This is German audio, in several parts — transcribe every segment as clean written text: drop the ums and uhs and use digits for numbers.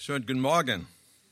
Schönen guten Morgen.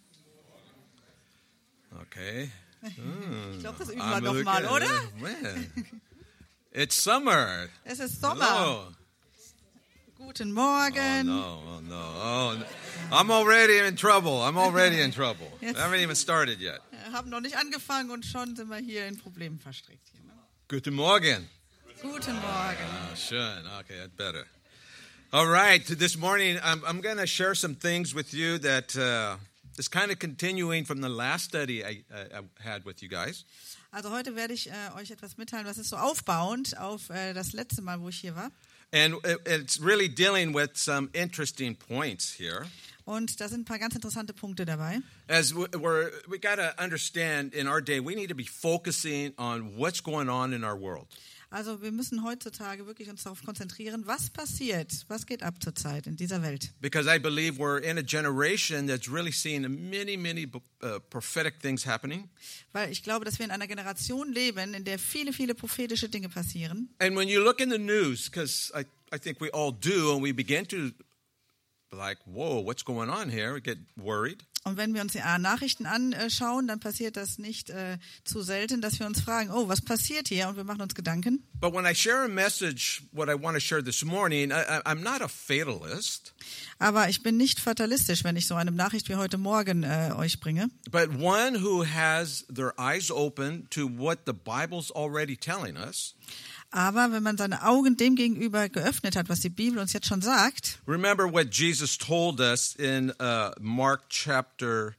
Okay. Ich glaube, das üben wir noch mal, oder? It's summer. Es ist Sommer. Hello. Guten Morgen. Oh, no. Oh, I'm already in trouble. Jetzt- I haven't even started yet. Wir haben noch nicht angefangen und schon sind wir hier in Problemen verstrickt. Hier, ne? Guten Morgen. Guten Morgen. Oh, schön. Okay, that's better. All right. This morning, I'm going to share some things with you that is kind of continuing from the last study I had with you guys. Also heute werde ich euch etwas mitteilen, was ist so aufbauend auf das letzte Mal, wo ich hier war. And it's really dealing with some interesting points here. Und da sind ein paar ganz interessante Punkte dabei. As we got to understand in our day, we need to be focusing on what's going on in our world. Also wir müssen heutzutage wirklich uns darauf konzentrieren, was passiert, was geht ab zurzeit in dieser Welt. Because I believe we're in a generation that's really seeing many prophetic things happening. Weil ich glaube, dass wir in einer Generation leben, in der viele prophetische Dinge passieren. And when you look in the news, because I think we all do, and we begin to like, whoa, what's going on here? We get worried. Und wenn wir uns die Nachrichten anschauen, dann passiert das nicht zu selten, dass wir uns fragen, oh, was passiert hier? Und wir machen uns Gedanken. But when I share a message, what I want to share this morning, I'm not a fatalist. Aber ich bin nicht fatalistisch, wenn ich so eine Nachricht wie heute Morgen euch bringe. But one who has their eyes open to what the Bible's already telling us. Aber wenn man seine Augen dem gegenüber geöffnet hat, was die Bibel uns jetzt schon sagt. Remember what Jesus told us in Mark chapter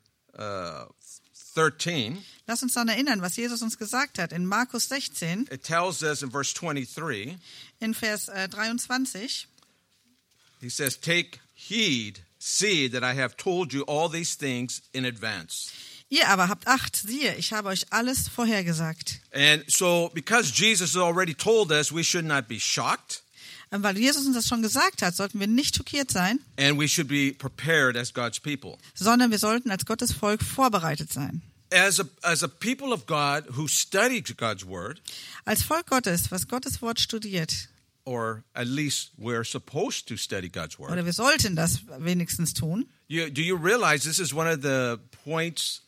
13. Lass uns daran erinnern, was Jesus uns gesagt hat in Markus 16. It tells us in verse 23. In Vers 23. He says, "Take heed, see that I have told you all these things in advance." Ihr aber habt Acht, siehe, ich habe euch alles vorhergesagt. And so, because Jesus has already told us, we should not be shocked. Weil Jesus uns das schon gesagt hat, sollten wir nicht schockiert sein, And we should be prepared as God's people. sondern wir sollten als Gottes Volk vorbereitet sein. As a people of God who study God's word, Als Volk Gottes, was Gottes Wort studiert, or at least we're supposed to study God's word. oder wir sollten das wenigstens tun. Do you realize this is one of the points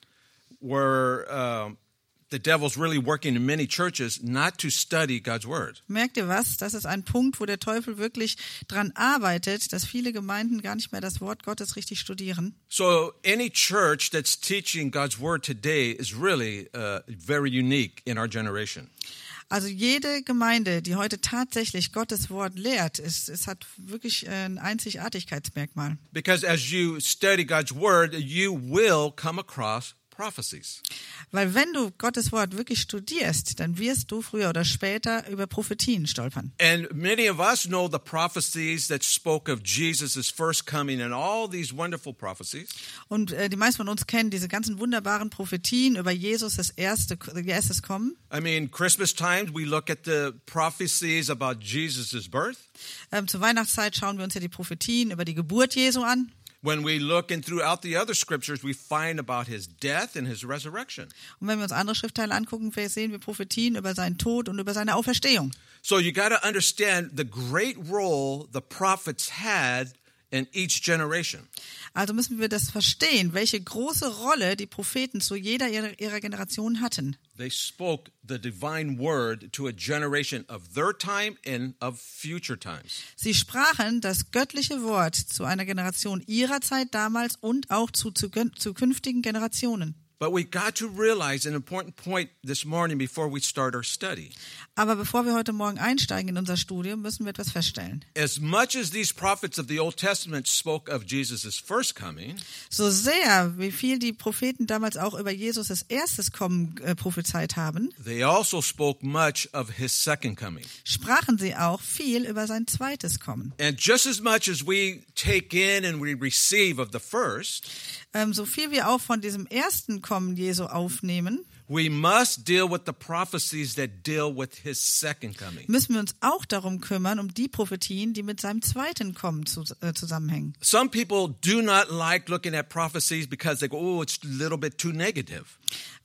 where the devil's really working in many churches not to study God's word? Merkt ihr was? Das ist ein Punkt, wo der Teufel wirklich dran arbeitet, dass viele Gemeinden gar nicht mehr das Wort Gottes richtig studieren. So any church that's teaching God's word today is really very unique in our generation. Also jede Gemeinde, die heute tatsächlich Gottes Wort lehrt, es hat wirklich ein Einzigartigkeitsmerkmal. Because as you study God's word, you will come across prophecies. Weil wenn du Gottes Wort wirklich studierst, dann wirst du früher oder später über Prophetien stolpern. And many of us know the prophecies that spoke of Jesus' first coming and all these wonderful prophecies. Und die meisten von uns kennen diese ganzen wunderbaren Prophetien über Jesus, das erstes Kommen. I mean, Christmas times, we look at the prophecies about Jesus' birth. Zur Weihnachtszeit schauen wir uns ja die Prophetien über die Geburt Jesu an. When we look in throughout the other scriptures, we find about his death and his resurrection. Und wenn wir uns andere Schriftteile angucken, sehen wir Prophetien über seinen Tod und über seine Auferstehung. So you got to understand the great role the prophets had in each generation. Also müssen wir das verstehen, welche große Rolle die Propheten zu jeder ihrer Generation hatten. They spoke the divine word to a generation of their time and of future times. Sie sprachen das göttliche Wort zu einer Generation ihrer Zeit damals und auch zu zukünftigen Generationen. But we got to realize an important point this morning before we start our study. Aber bevor wir heute Morgen einsteigen in unser Studium, müssen wir etwas feststellen. As much as these prophets of the Old Testament spoke of Jesus' first coming, So sehr, wie viel die Propheten damals auch über Jesus' erstes Kommen prophezeit haben, they also spoke much of his second coming. sprachen sie auch viel über sein zweites Kommen. And just as much as we take in and we receive of the first, So viel wir auch von diesem ersten Kommen Jesu aufnehmen, we must deal with the prophecies that deal with his second coming. müssen wir uns auch darum kümmern, um die Prophetien, die mit seinem zweiten Kommen zusammenhängen. Some people do not like looking at prophecies because they go, oh, it's a little bit too negative.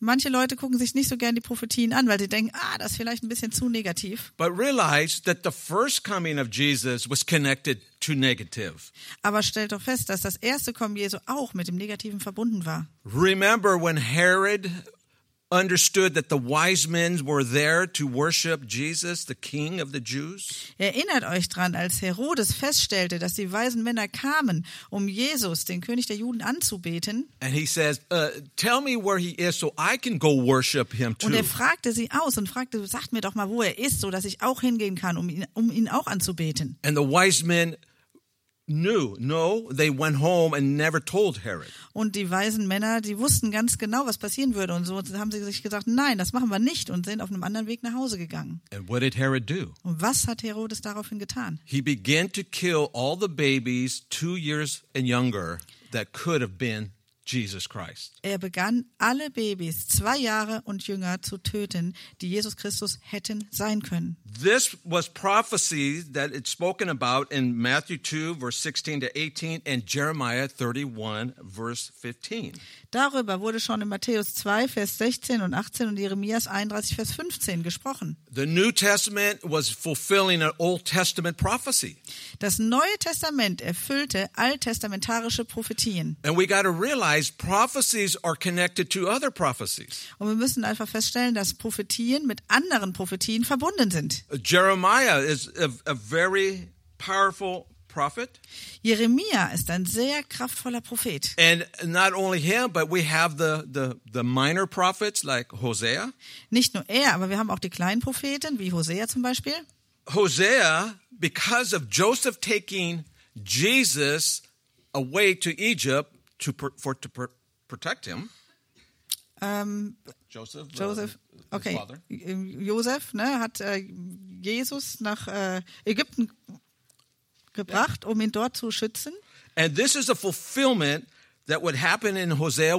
Manche Leute gucken sich nicht so gern die Prophetien an, weil sie denken, das ist vielleicht ein bisschen zu negativ. But realize that the first coming of Jesus was connected to negative. Aber stellt doch fest, dass das erste Kommen Jesu auch mit dem Negativen verbunden war. Remember when Herod understood that the wise men were there to worship Jesus, the King of the Jews? Erinnert euch dran, als Herodes feststellte, dass die weisen Männer kamen, um Jesus, den König der Juden, anzubeten. And he says, tell me where he is so I can go worship him too. Und er fragte sie aus und fragte, sagt mir doch mal, wo er ist, so dass ich auch hingehen kann, um ihn auch anzubeten. And the wise men knew. No, they went home and never told Herod. Und die weisen Männer, die wussten ganz genau, was passieren würde. Und so haben sie sich gesagt, nein, das machen wir nicht und sind auf einem anderen Weg nach Hause gegangen. And what did Herod do? Und was hat Herodes daraufhin getan? He began to kill all the babies 2 years and younger that could have been Jesus Christ. Er begann, alle Babys 2 Jahre und jünger zu töten, die Jesus Christus hätten sein können. This was prophecy that it's spoken about in Matthew 2, verse 16 to 18, and Jeremiah 31, verse 15. Darüber wurde schon in Matthäus 2, Vers 16 und 18 und Jeremias 31, Vers 15 gesprochen. The New Testament was fulfilling an Old Testament prophecy. Das Neue Testament erfüllte alttestamentarische Prophetien. And we got to realize prophecies are connected to other prophecies. Und wir müssen einfach feststellen, dass Prophetien mit anderen Prophetien verbunden sind. Jeremiah is a very powerful prophet. Jeremia ist ein sehr kraftvoller Prophet. And not only him, but we have the minor prophets like Hosea. Nicht nur er, aber wir haben auch die kleinen Propheten, wie Hosea zum Beispiel. Hosea, because of Joseph taking Jesus away to Egypt to protect him. Joseph, okay. his father. Josef, hat Jesus nach Ägypten gebracht, um ihn dort zu schützen. And this is a fulfillment that would happen in Hosea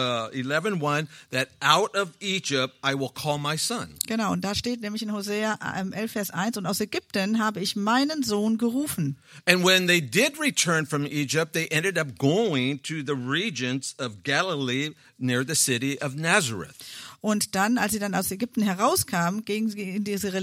11:1, that out of Egypt I will call my son. Genau, und da steht nämlich in Hosea 11, Vers 1, und aus Ägypten habe ich meinen Sohn gerufen. And when they did return from Egypt, they ended up going to the regions of Galilee near the city of Nazareth. Und dann, als sie dann aus Ägypten herauskamen, gingen sie in diese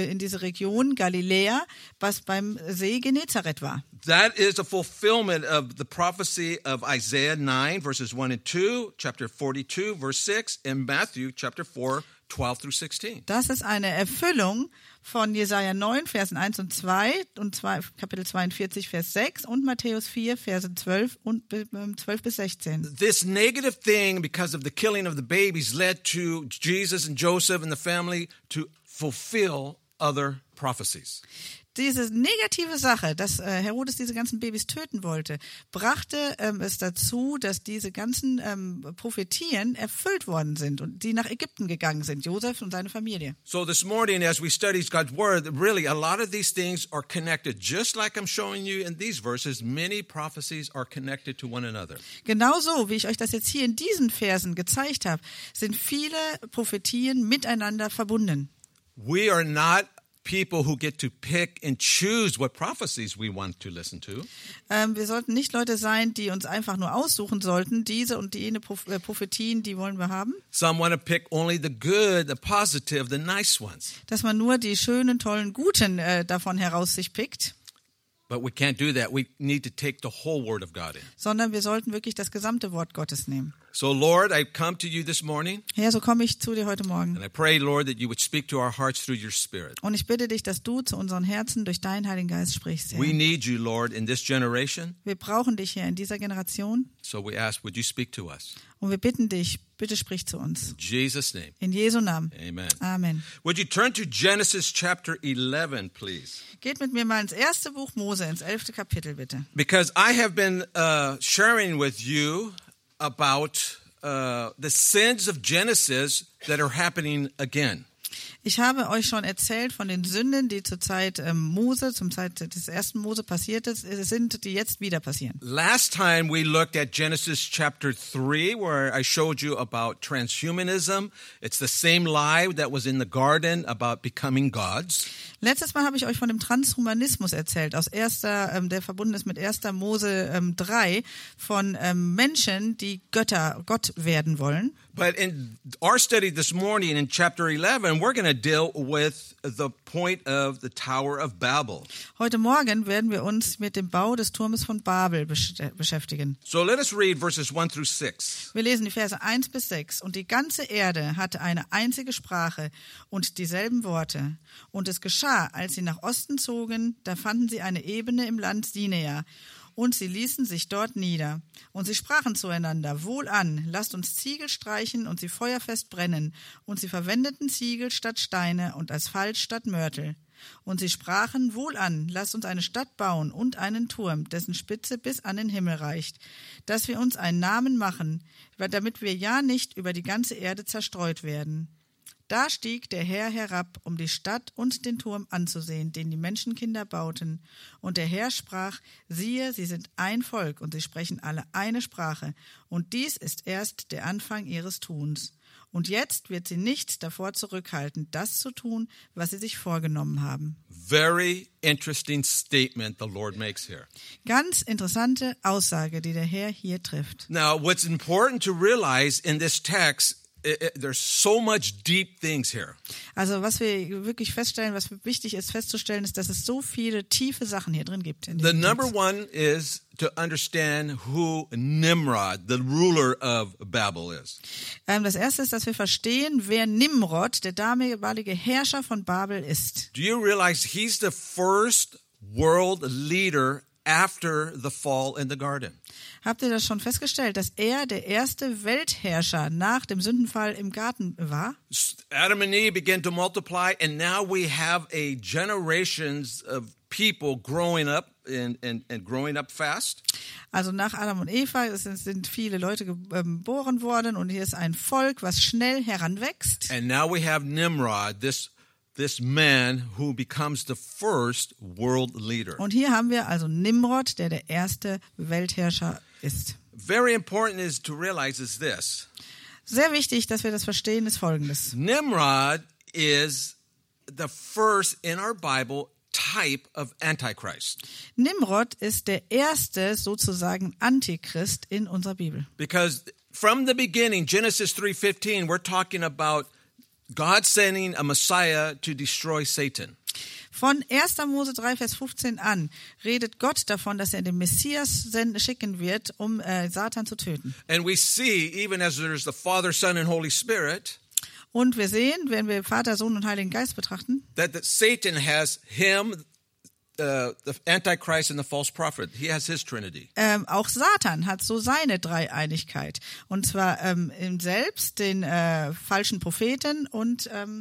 Region Galiläa, was beim See Genezareth war. That is a fulfillment of the prophecy of Isaiah 9, verses 1 and 2, chapter 42, verse 6, and Matthew chapter 4, 12 through 16. Das ist eine Erfüllung von Jesaja 9, Versen 1 und 2 und Kapitel 42, Vers 6 und Matthäus 4, Verse 12 und 12 bis 16. This negative thing, because of the killing of the babies, led to Jesus and Joseph and the family to fulfill other prophecies. Diese negative Sache, dass Herodes diese ganzen Babys töten wollte, brachte es dazu, dass diese ganzen Prophetien erfüllt worden sind und die nach Ägypten gegangen sind, Josef und seine Familie. So this morning, as we study God's Word, really a lot of these things are connected. Just like I'm showing you in these verses, many prophecies are connected to one another. Genauso, wie ich euch das jetzt hier in diesen Versen gezeigt habe, sind viele Prophetien miteinander verbunden. We are not people who get to pick and choose what prophecies we want to listen to. Wir sollten nicht Leute sein, die uns einfach nur aussuchen sollten, diese und jene Prophetien, die wollen wir haben. Some want to pick only the good, the positive, the nice ones. Dass man nur die schönen, tollen, guten davon heraus sich pickt. But we can't do that. We need to take the whole Word of God in. Sondern wir sollten wirklich das gesamte Wort Gottes nehmen. So, Lord, I come to you this morning. Herr, so komme ich zu dir heute Morgen. And I pray, Lord, that you would speak to our hearts through your Spirit. Und ich bitte dich, dass du zu unseren Herzen durch deinen Heiligen Geist sprichst, Herr. We need you, Lord, in this generation. Wir brauchen dich, Herr, in dieser Generation. So we ask, would you speak to us? Und wir bitten dich, bitte sprich zu uns. In Jesus' name. In Jesu Namen. Amen. Amen. Would you turn to Genesis chapter 11, please? Geht mit mir mal ins erste Buch Mose, ins 11. Kapitel, bitte. Because I have been sharing with you about the sins of Genesis that are happening again. Ich habe euch schon erzählt von den Sünden, die zur Zeit Mose, zum Zeit des ersten Mose passiert sind, die jetzt wieder passieren. Last time we looked at Genesis chapter 3, where I showed you about transhumanism. It's the same lie that was in the garden about becoming gods. Letztes Mal habe ich euch von dem Transhumanismus erzählt, der verbunden ist mit 1. Mose 3, von Menschen, die Gott werden wollen. But in our study this morning in chapter 11, we're going to deal with the point of the Tower of Babel. Heute Morgen werden wir uns mit dem Bau des Turmes von Babel beschäftigen. So let us read verses 1 through 6. Wir lesen die Verse 1 bis 6. Und die ganze Erde hatte eine einzige Sprache und dieselben Worte. Und es geschah, als sie nach Osten zogen, da fanden sie eine Ebene im Land Sinai. Und sie ließen sich dort nieder. Und sie sprachen zueinander, wohlan, lasst uns Ziegel streichen und sie feuerfest brennen. Und sie verwendeten Ziegel statt Steine und Asphalt statt Mörtel. Und sie sprachen, wohlan, lasst uns eine Stadt bauen und einen Turm, dessen Spitze bis an den Himmel reicht, dass wir uns einen Namen machen, damit wir ja nicht über die ganze Erde zerstreut werden. Da stieg der Herr herab, um die Stadt und den Turm anzusehen, den die Menschenkinder bauten. Und der Herr sprach, siehe, sie sind ein Volk und sie sprechen alle eine Sprache. Und dies ist erst der Anfang ihres Tuns. Und jetzt wird sie nichts davor zurückhalten, das zu tun, was sie sich vorgenommen haben. Very interesting statement the Lord makes here. Ganz interessante Aussage, die der Herr hier trifft. Now, what's important to realize in this text, there's so much deep things here. Also was wir wirklich feststellen, was wichtig ist festzustellen, ist, dass es so viele tiefe Sachen hier drin gibt. In The diesem number Text. one is to understand who Nimrod, the ruler of Babel, is. Das erste ist, dass wir verstehen, wer Nimrod, der damalige Herrscher von Babel, ist. Do you realize he's the first world leader after the fall in the garden? Habt ihr das schon festgestellt, dass er der erste Weltherrscher nach dem Sündenfall im Garten war? Adam and Eve began to multiply, and now we have a generations of people growing up and growing up fast. Also nach Adam und Eva sind viele Leute geboren worden und hier ist ein Volk, was schnell heranwächst. And now we have Nimrod, this man who becomes the first world leader. Und hier haben wir also Nimrod, der erste Weltherrscher ist. Very important is to realize is this. Sehr wichtig, dass wir das verstehen, ist Folgendes. Nimrod is the first in our Bible type of Antichrist. Nimrod ist der erste sozusagen Antichrist in unserer Bibel. Because from the beginning, Genesis 3:15, we're talking about God sending a Messiah to destroy Satan. Von 1. Mose 3, Vers 15 an redet Gott davon, dass er den Messias schicken wird, um Satan zu töten. And we see, even as there's the Father, Son, and Holy Spirit, Und wir sehen, wenn wir Vater, Sohn und Heiligen Geist betrachten, that Satan has him, the Antichrist and the false prophet. He has his Trinity. auch Satan hat so seine Dreieinigkeit. Und zwar im Selbst, den falschen Propheten und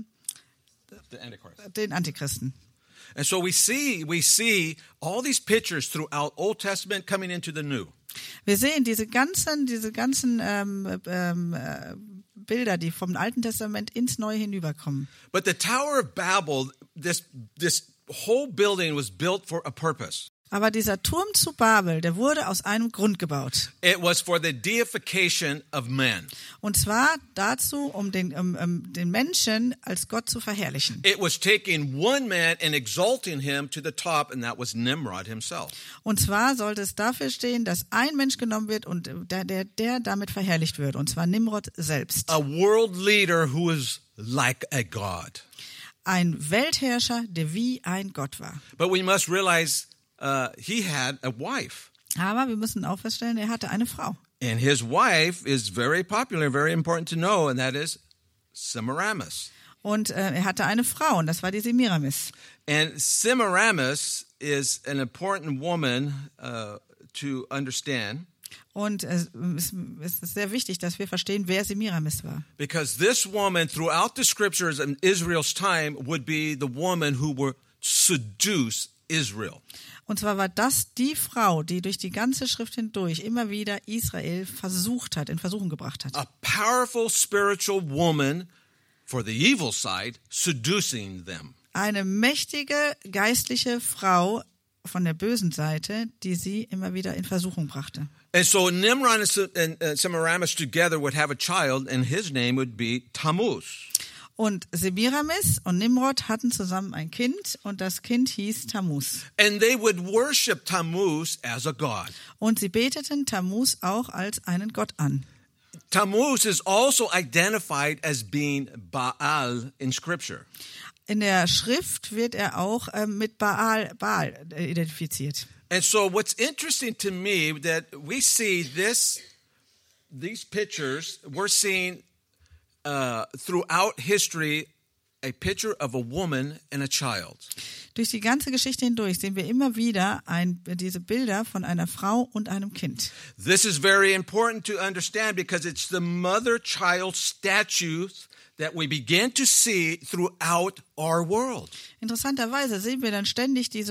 The Antichrist. den Antichristen. And so we see all these pictures throughout Old Testament coming into the New. Wir sehen diese ganzen Bilder, die vom Alten Testament ins Neue hinüberkommen. But the Tower of Babel, this whole building was built for a purpose. Aber dieser Turm zu Babel, der wurde aus einem Grund gebaut. It was for the deification of man. Und zwar dazu, um den Menschen als Gott zu verherrlichen. It was taking one man and exalting him to the top, and that was Nimrod himself. Und zwar sollte es dafür stehen, dass ein Mensch genommen wird und der damit verherrlicht wird. Und zwar Nimrod selbst. A world leader who is like a god. Ein Weltherrscher, der wie ein Gott war. But we must realize he had a wife. Aber wir müssen auch feststellen, er hatte eine Frau. And his wife is very popular, very important to know, and that is Semiramis. Und er hatte eine Frau, und das war die Semiramis. And Semiramis is an important woman to understand. Und es ist sehr wichtig, dass wir verstehen, wer Semiramis war. Because this woman, throughout the scriptures in Israel's time, would be the woman who would seduce Israel. Und zwar war das die Frau, die durch die ganze Schrift hindurch immer wieder Israel in Versuchung gebracht hat. A powerful spiritual woman for the evil side, seducing them. Eine mächtige geistliche Frau von der bösen Seite, die sie immer wieder in Versuchung brachte. And so Nimrod and Semiramis together would have a child, and his name would be Tammuz. Und Semiramis und Nimrod hatten zusammen ein Kind und das Kind hieß Tammuz. And they would worship Tammuz as a god. Und sie beteten Tammuz auch als einen Gott an. Tammuz is also identified as being Baal in Scripture. In der Schrift wird er auch mit Baal identifiziert. And so what's interesting to me that we see these pictures, we're seeing throughout history a picture of a woman and a child. Durch die ganze Geschichte hindurch sehen wir immer wieder diese Bilder von einer Frau und einem Kind. This is very important to understand because it's the mother-child statues that we begin to see throughout our world. Interessanterweise sehen wir dann ständig diese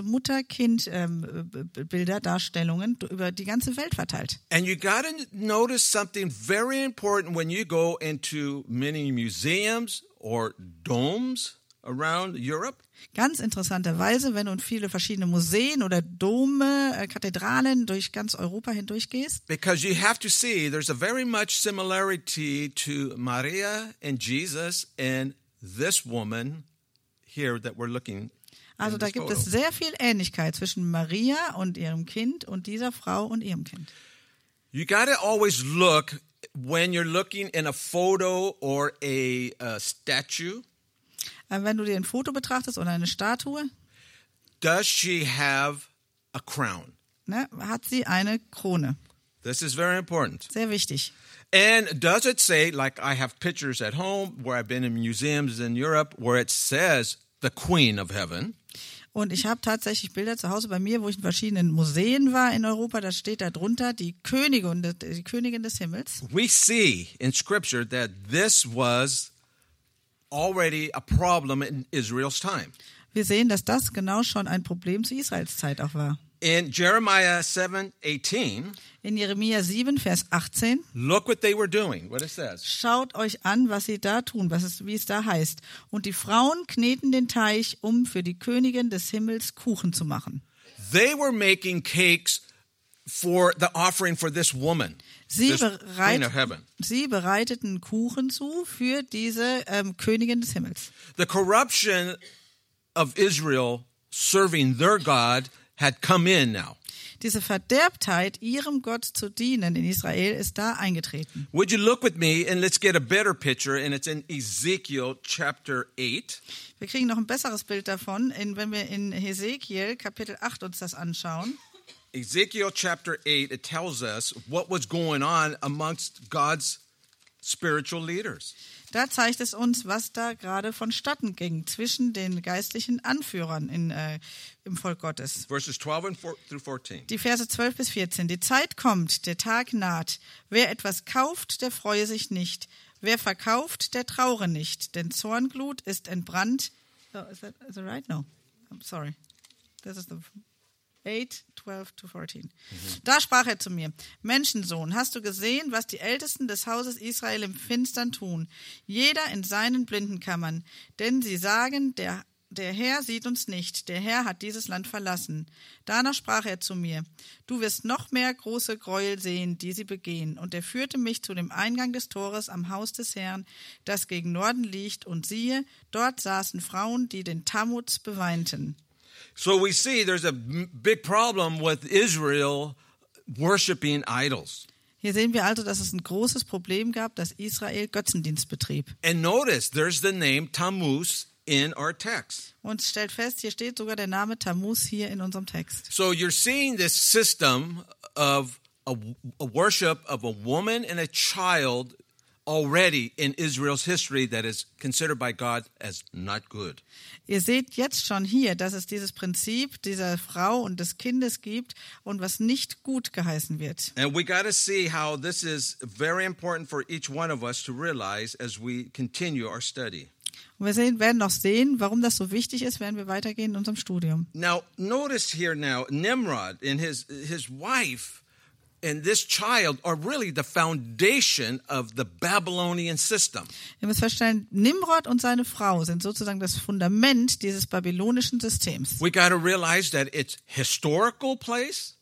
Mutter-Kind-Bilder, Darstellungen über die ganze Welt verteilt. And you got to notice something very important when you go into many museums or domes around Europe. Ganz interessanterweise, wenn du in viele verschiedene Museen oder Dome, Kathedralen durch ganz Europa hindurch gehst. Because you have to see there's a very much similarity to Maria and Jesus and this woman here that we're looking at. Also da gibt es sehr viel Ähnlichkeit zwischen Maria und ihrem Kind und dieser Frau und ihrem Kind. You got to always look when you're looking in a photo or a statue. Wenn du dir ein Foto betrachtest oder eine Statue, does she have a crown? Ne, hat sie eine Krone. This is very important. Sehr wichtig. And does it say, like I have pictures at home where I've been in museums in Europe where it says the Queen of Heaven? Und ich habe tatsächlich Bilder zu Hause bei mir, wo ich in verschiedenen Museen war in Europa. Da steht da drunter die Königin des Himmels. We see in Scripture that this was already a problem in Israel's time. Wir sehen, dass das genau schon ein Problem zu Israels Zeit auch war. In Jeremiah 7:18, in Jeremia 7, Vers 18, look what they were doing, what it says. Schaut euch an, was sie da tun, wie es da heißt. Und die Frauen kneten den Teig, um für die Königin des Himmels Kuchen zu machen. They were making cakes for the offering for this woman. Sie bereiteten Kuchen zu für diese Königin des Himmels. The corruption of Israel serving their God had come in now. Diese Verderbtheit, ihrem Gott zu dienen in Israel, ist da eingetreten. Would you look with me and let's get a better picture, and it's in Ezekiel chapter 8. Wir kriegen noch ein besseres Bild davon, wenn wir in Hesekiel Kapitel 8 uns das anschauen. Ezekiel chapter 8, it tells us what was going on amongst God's spiritual leaders. Da zeigt es uns, was da gerade vonstatten ging zwischen den geistlichen Anführern im Volk Gottes. Verses 12 through 14. Die Verse 12 bis 14. Die Zeit kommt, der Tag naht. Wer etwas kauft, der freue sich nicht. Wer verkauft, der traure nicht. Denn Zornglut ist entbrannt. Oh, is that right? No. I'm sorry. This is the 8, 12 to 14. Da sprach er zu mir: Menschensohn, hast du gesehen, was die Ältesten des Hauses Israel im Finstern tun? Jeder in seinen Blindenkammern. Denn sie sagen, der Herr sieht uns nicht, der Herr hat dieses Land verlassen. Danach sprach er zu mir: Du wirst noch mehr große Gräuel sehen, die sie begehen. Und er führte mich zu dem Eingang des Tores am Haus des Herrn, das gegen Norden liegt. Und siehe, dort saßen Frauen, die den Tammuz beweinten. So we see there's a big problem with Israel worshiping idols. Hier sehen wir also, dass es ein großes Problem gab, dass Israel Götzendienst betrieb. And notice there's the name Tammuz in our text. Und stellt fest, hier steht sogar der Name Tammuz hier in unserem Text. So you're seeing this system of a worship of a woman and a child already in Israel's history that is considered by God as not good. Ihr seht jetzt schon hier, dass es dieses Prinzip dieser Frau und des Kindes gibt und was nicht gut geheißen wird. And we got to see how this is very important for each one of us to realize as we continue our study. Und wir werden noch sehen, warum das so wichtig ist, während wir weitergehen in unserem Studium. Now, notice here now, Nimrod and his wife and this child are really the foundation of the Babylonian system. Ihr müsst feststellen, Nimrod und seine Frau sind sozusagen das Fundament dieses babylonischen Systems. We got to realize that it's historical place.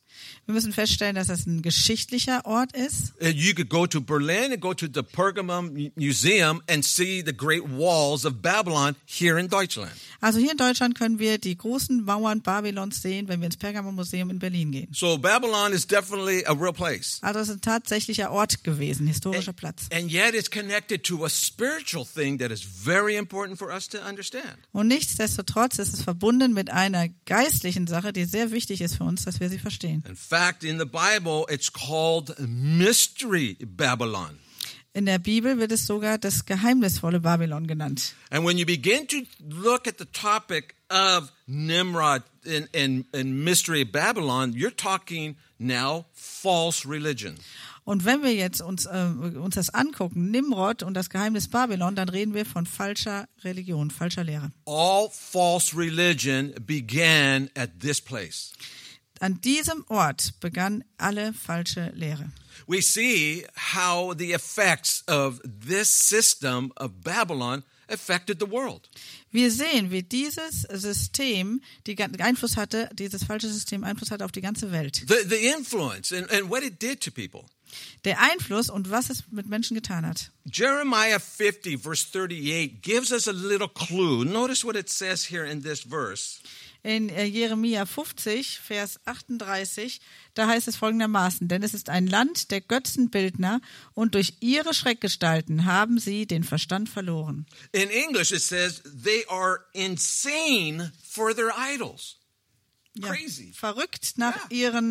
Wir müssen feststellen, dass das ein geschichtlicher Ort ist. You could go to Berlin and go to the Pergamum Museum and see the great walls of Babylon here in Deutschland. Also hier in Deutschland können wir die großen Mauern Babylons sehen, wenn wir ins Pergamon-Museum in Berlin gehen. So Babylon is definitely a real place. Also es ist ein tatsächlicher Ort gewesen, historischer Platz. And yet it's connected to a spiritual thing that is very important for us to understand. Und nichtsdestotrotz ist es verbunden mit einer geistlichen Sache, die sehr wichtig ist für uns, dass wir sie verstehen. In fact, in the Bible, it's called Mystery Babylon. In der Bibel wird es sogar das geheimnisvolle Babylon genannt. And when you begin to look at the topic of Nimrod in Mystery Babylon, you're talking now false religion. Und wenn wir jetzt uns das angucken, Nimrod und das Geheimnis Babylon, dann reden wir von falscher Religion, falscher Lehre. All false religion began at this place. An diesem Ort begann alle falsche Lehre. We see how the effects of this system of Babylon affected the world. Wir sehen, wie dieses System Einfluss hatte, dieses falsche System Einfluss hatte auf die ganze Welt. The influence and what it did to people. Der Einfluss und was es mit Menschen getan hat. Jeremiah 50 verse 38 gives us a little clue. Notice what it says here in this verse. In Jeremia 50, Vers 38, da heißt es folgendermaßen, denn es ist ein Land der Götzenbildner und durch ihre Schreckgestalten haben sie den Verstand verloren. In English it says they are insane for their idols. Crazy. Ja, verrückt nach ihren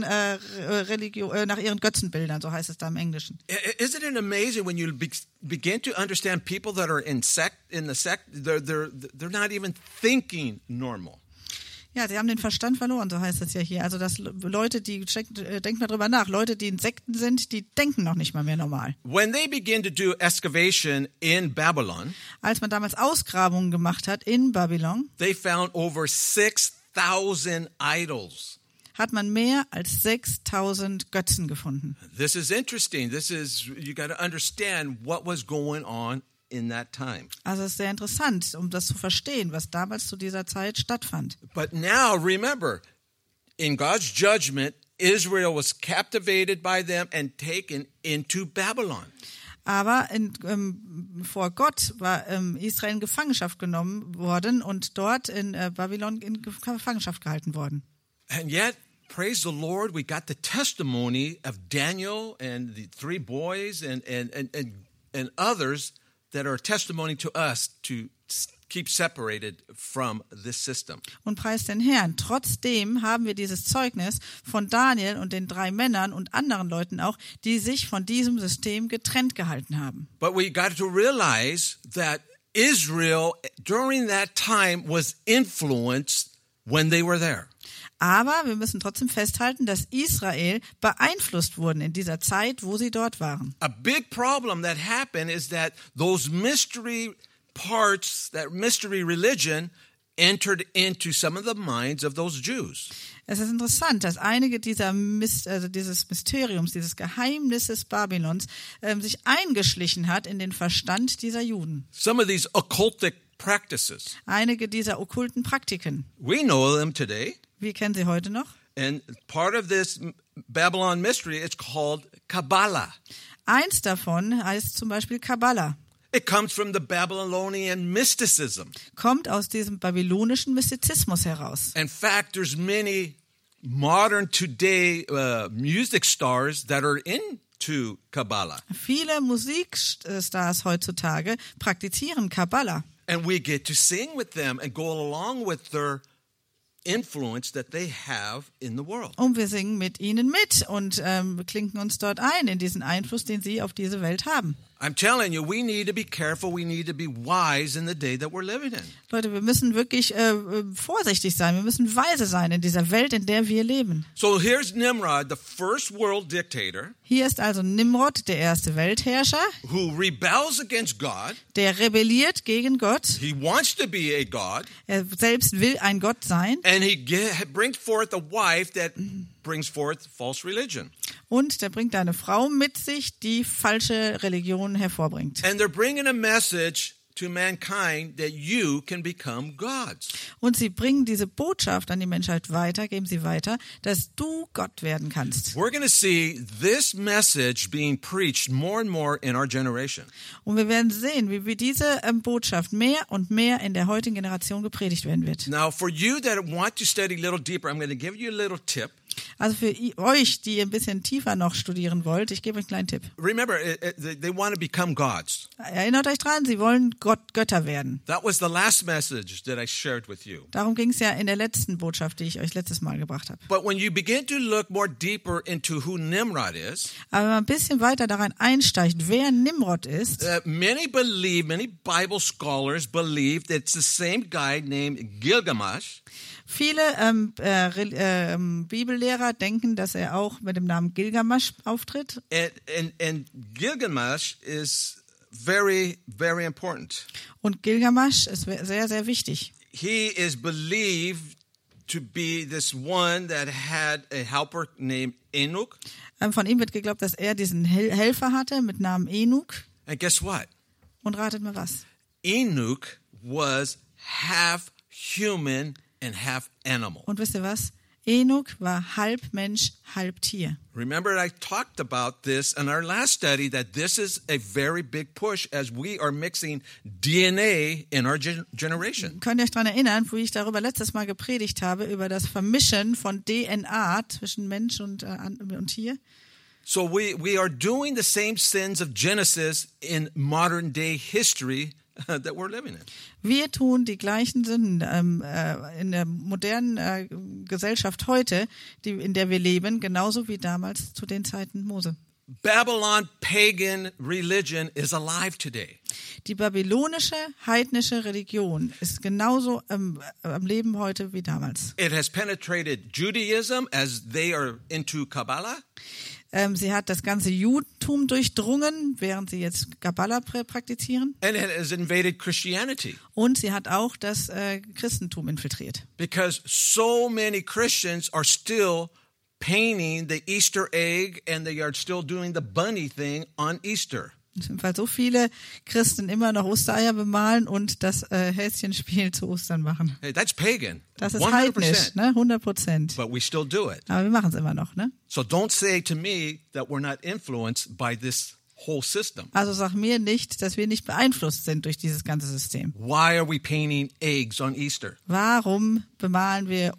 nach ihren Götzenbildern, so heißt es da im Englischen. Isn't it amazing when you begin to understand people that are in the sect, they're not even thinking normal. Ja, sie haben den Verstand verloren, so heißt es ja hier. Also dass Leute, denkt mal drüber nach, Leute, die in Sekten sind, die denken noch nicht mal mehr normal. When they begin to do excavation in Babylon, als man damals Ausgrabungen gemacht hat in Babylon, they found over 6,000 idols. Hat man mehr als 6.000 Götzen gefunden. This is interesting. You got to understand what was going on in that time. Also es ist sehr interessant, um das zu verstehen, was damals zu dieser Zeit stattfand. But now remember, in God's judgment, Israel was captivated by them and taken into Babylon. Aber vor Gott war Israel in Gefangenschaft genommen worden und dort in Babylon in Gefangenschaft gehalten worden. And yet, praise the Lord, we got the testimony of Daniel and the three boys and others that are a testimony to us to keep separated from this system. Und preis den Herrn, trotzdem haben wir dieses Zeugnis von Daniel und den 3 Männern und anderen Leuten auch, die sich von diesem System getrennt gehalten haben. But we got to realize that Israel during that time was influenced when they were there. Aber wir müssen trotzdem festhalten, dass Israel beeinflusst wurden in dieser Zeit, wo sie dort waren. A big problem that happened is that those mystery parts, that mystery religion, entered into some of the minds of those Jews. Es ist interessant, dass einige dieses Mysteriums, dieses Geheimnisses Babylons, sich eingeschlichen hat in den Verstand dieser Juden. Some of these occultic practices. Einige dieser okkulten Praktiken. We know them today. Wir kennen sie heute noch. And part of this Babylon mystery is called Kabbalah. Eins davon heißt zum Beispiel Kabbala. It comes from the Babylonian mysticism. Kommt aus diesem babylonischen Mystizismus heraus. In fact, there's many modern today music stars that are into Kabbalah. Viele Musikstars heutzutage praktizieren Kabbala. And we get to sing with them and go along with their influence that they have in the world. Und wir singen mit ihnen mit und klinken uns dort ein in diesen Einfluss, den sie auf diese Welt haben. I'm telling you, we need to be careful. We need to be wise in the day that we're living in. Leute, wir müssen wirklich vorsichtig sein. Wir müssen weise sein in dieser Welt, in der wir leben. So here's Nimrod, the first world dictator. Hier ist also Nimrod, der erste Weltherrscher, Who rebels against God. der rebelliert gegen Gott. He wants to be a God. Er selbst will ein Gott sein. And he brings forth a wife that brings forth false religion. Und der bringt eine Frau mit sich, die falsche Religion hervorbringt. And they're bringing a message to mankind that you can become gods. Und sie bringen diese Botschaft an die Menschheit weiter, geben sie weiter, dass du Gott werden kannst. We're going to see this message being preached more and more in our generation. Und wir werden sehen, wie diese Botschaft mehr und mehr in der heutigen Generation gepredigt werden wird. Now, for you that want to study a little deeper, I'm going to give you a little tip. Also für euch, die ihr ein bisschen tiefer noch studieren wollt, ich gebe euch einen kleinen Tipp. Remember, they want to become gods. Erinnert euch dran, sie wollen Götter werden. That was the last message that I shared with you. Darum ging es ja in der letzten Botschaft, die ich euch letztes Mal gebracht habe. But when you begin to look more deeper into who Nimrod is, Aber wenn man ein bisschen weiter daran einsteigt, wer Nimrod ist, many Bible scholars believe that it's the same guy named Gilgamesh. viele Bibellehrer denken, dass er auch mit dem Namen Gilgamesch auftritt. And Gilgamesh is very, very important. Und Gilgamesch ist sehr, sehr wichtig. He is believed to be this one that had a helper named Enoch. Von ihm wird geglaubt, dass er diesen Helfer hatte mit Namen Enuk. And guess what? Und ratet mal was. Enoch was half human and half animal. Und wisst ihr was? Enuk war halb Mensch, halb Tier. Remember, I talked about this in our last study, that this is a very big push as we are mixing DNA in our generation. Könnt ihr euch daran erinnern, wo ich darüber letztes Mal gepredigt habe, über das Vermischen von DNA zwischen Mensch und Tier? So we are doing the same sins of Genesis in modern day history that we're living in. Wir tun die gleichen Sünden in der modernen Gesellschaft heute, in der wir leben, genauso wie damals zu den Zeiten Mose. Babylon pagan religion is alive today. Die babylonische, heidnische Religion ist genauso am Leben heute wie damals. It has penetrated Judaism as they are into Kabbalah. Sie hat das ganze Judentum durchdrungen, während sie jetzt Kabbalah praktizieren. And it has invaded Christianity. Und sie hat auch das Christentum infiltriert. Because so many Christians are still painting the Easter egg and they are still doing the bunny thing on Easter. Weil so viele Christen immer noch Ostereier bemalen und das Häschenspiel zu Ostern machen. Hey, that's pagan. Das ist 100%. heidnisch, ne? 100%. But we still do it. Aber wir machen es immer noch, ne? So don't say to me that we're not influenced by this whole system. Also sag mir nicht, dass wir nicht beeinflusst sind durch dieses ganze System. Why are we painting eggs on Easter? Warum bemalen wir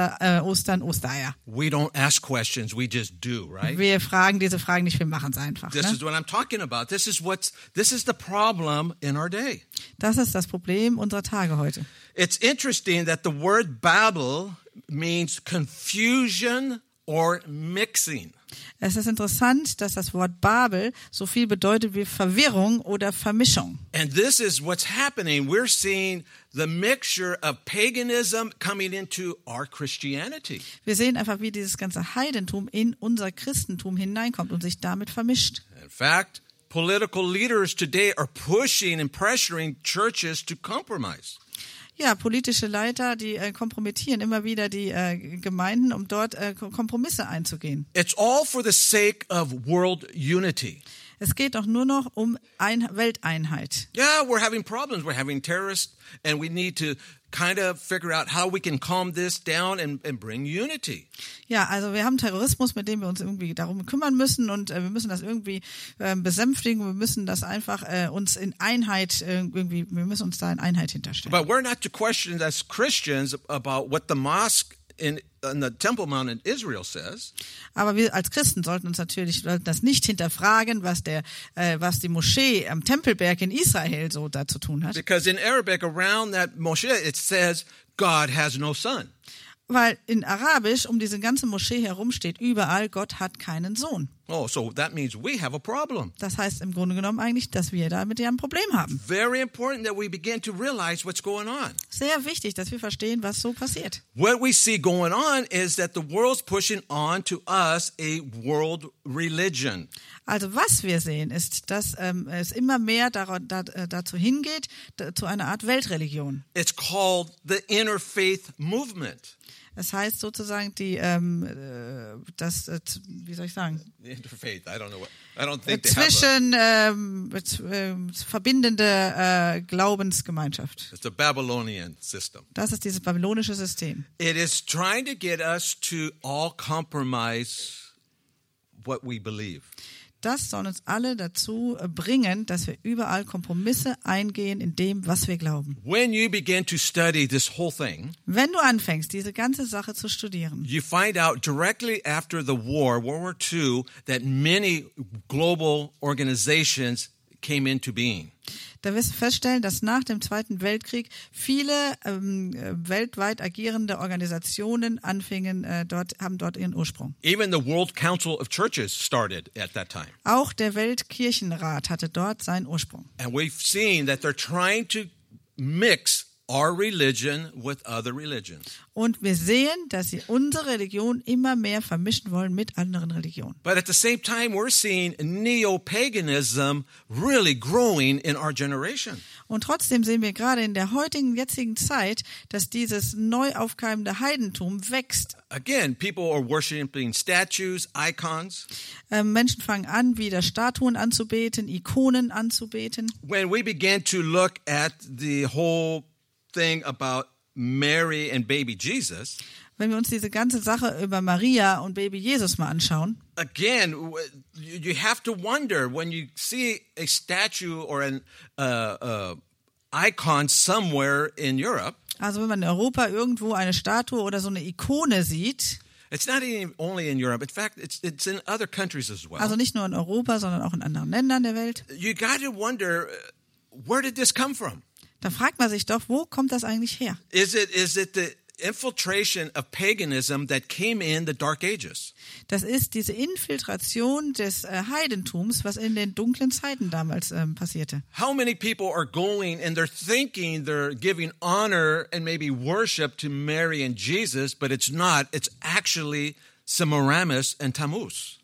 Ostern Ostereier? We don't ask questions, we just do, right? Wir fragen diese Fragen nicht, wir machen es einfach. This Ne? is what I'm talking about. This is the problem in our day. Das ist das Problem unserer Tage heute. It's interesting that the word Babel means confusion or mixing. Es ist interessant, dass das Wort Babel so viel bedeutet wie Verwirrung oder Vermischung. And this is what's happening. We're seeing the mixture of paganism coming into our Christianity. Wir sehen einfach, wie dieses ganze Heidentum in unser Christentum hineinkommt und sich damit vermischt. In fact, political leaders today are pushing and pressuring churches to compromise. Ja, politische Leiter, die kompromittieren immer wieder die Gemeinden, um dort Kompromisse einzugehen. It's all for the sake of world unity. Es geht doch nur noch um Welteinheit. Yeah, we're having problems. We're having terrorists, and we need to kind of figure out how we can calm this down and bring unity. Ja, also wir haben Terrorismus, mit dem wir uns irgendwie darum kümmern müssen und wir müssen das irgendwie besänftigen. Wir müssen das einfach uns in Einheit wir müssen uns da in Einheit hinterstellen. But we're not to question as Christians about what the mosque in the Temple Mount in Israel says. Aber wir als Christen sollten das nicht hinterfragen, was die Moschee am Tempelberg in Israel so dazu tun hat. Because in Arabic, around that moschee, it says, God has no son. Weil in Arabisch um diese ganze Moschee herum steht überall, Gott hat keinen Sohn. Oh, so that means we have a problem. Das heißt im Grunde genommen eigentlich, dass wir da mit dem ein Problem haben. Very important that we begin to realize what's going on. Sehr wichtig, dass wir verstehen, was so passiert. What we see going on is that the world's pushing on to us a world religion. Also was wir sehen, ist, dass es immer mehr dazu hingeht, zu einer Art Weltreligion. It's called the interfaith movement. Das heißt sozusagen wie soll ich sagen? Interfaith. I don't think they have Zwischen verbindende Glaubensgemeinschaft. it's a Babylonian system. Das ist dieses babylonische System. It is trying to get us to all compromise what we believe. Das soll uns alle dazu bringen, dass wir überall Kompromisse eingehen in dem, was wir glauben. When you begin to study this whole thing, Wenn du anfängst, diese ganze Sache zu studieren, you find out directly after the war, World War II, that many global organizations came into being. da wirst du feststellen, dass nach dem Zweiten Weltkrieg viele weltweit agierende Organisationen haben dort ihren Ursprung. Even the World Council of Churches started at that time. Auch der Weltkirchenrat hatte dort seinen Ursprung. And we've seen that they're trying to mix our religion with other religions. Und wir sehen, dass sie unsere Religion immer mehr vermischen wollen mit anderen Religionen. But at the same time, we're seeing neo-paganism really growing in our generation. Und trotzdem sehen wir gerade in der jetzigen Zeit, dass dieses neu aufkeimende Heidentum wächst. Again, people are worshiping statues, icons. Menschen fangen an, wieder Statuen anzubeten, Ikonen anzubeten. When we began to look at the whole thing about Mary and baby Jesus, Wenn wir uns diese ganze Sache über Maria und Baby Jesus mal anschauen, again, you have to wonder when you see a statue or an icon somewhere in Europe. also wenn man in Europa irgendwo eine Statue oder so eine Ikone sieht, It's not even only in Europe. In fact, it's in other countries as well. also nicht nur in Europa, sondern auch in anderen Ländern der Welt, You got to wonder, where did this come from? da fragt man sich doch, wo kommt das eigentlich her? Is it the infiltration of paganism that came in the Dark Ages? Das ist diese Infiltration des Heidentums, was in den dunklen Zeiten damals passierte. How many people are going and they're thinking they're giving honor and maybe worship to Mary and Jesus, but it's not. It's actually Semiramis and Tammuz.